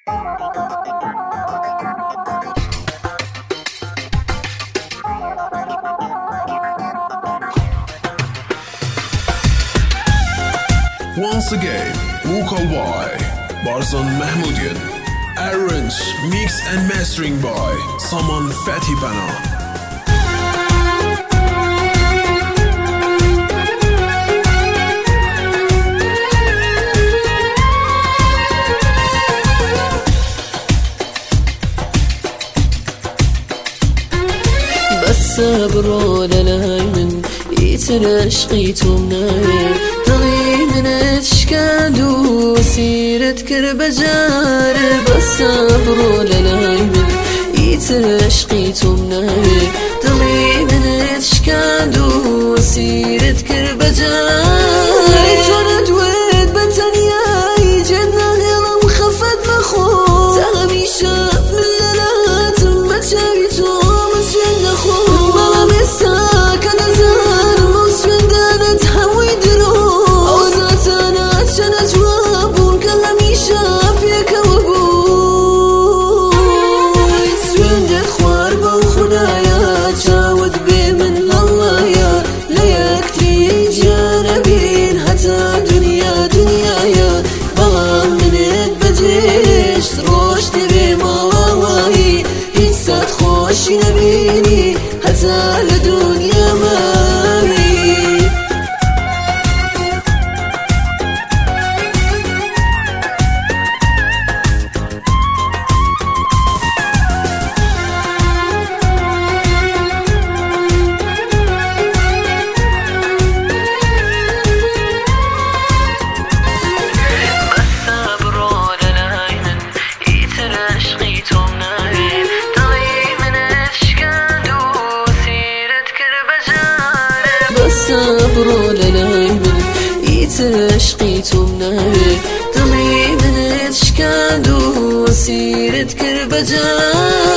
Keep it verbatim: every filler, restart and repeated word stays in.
Once again, vocal by Barzan Mahmudian. Arrange, mix and mastering by Saman Fatih Bana. الصبر ولا من يترشقي تمناي طغي من اشكاد وسيرة كربجار بالصبر ولا من يترشقي تمناي طغي من اشكاد وسيرة كربجار تولد ود بتنياي جنة غلا مخفت مخوف تغمي شاب من ليلات ما شايتو خوشی نبینی حتی لدنیا مامی الصبر ولا من يترشقي تمناي طلي من اشكاد وسيرة كربجان